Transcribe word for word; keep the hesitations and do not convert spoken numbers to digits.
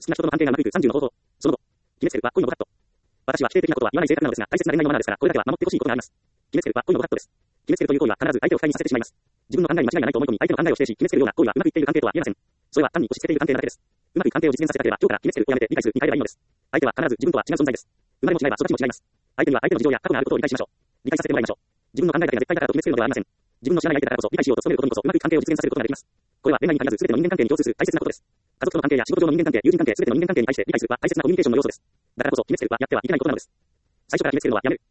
好きな人との関係がうまくいくさんじゅうの方法。その後、決めつけるは恋のご法度。私は否定的なことは言わない性格なのですが、大切な恋愛のマナーですから、これだけは守ってほしいことがあります。決めつけるは恋のご法度です。決めつけるという行為は必ず相手を不快にさせてしまいます。自分の考えに間違いがないと思い込み、相手の考えを否定し、決めつけるような行為はうまくいっている関係とは言えません。それは単に押し付けている関係なだけです。うまく関係を実現させたければ、今日から決めつけるをやめて理解するに変えればいいのです。相手は必ず自分とは違う存在です。生まれも違いは育ちも違います。相手には相手の事情や過去があることを理解しましょう。理解させてもらいましょう。自分の考えだけが絶対だからと決めつけるのではありません。自分の知らない相手だからこそ理解しようと努めることにこそ、うまく関係を実現させることができます。これは恋愛に限らず全ての人間関係に共通する大切なことです。家族との関係や仕事上の人間関係、友人関係、全ての人間関係に対して理解するは大切なコミュニケーションの要素です。だからこそ決めつけるはやってはいけないことなのです。最初から決めつけるのはやめる。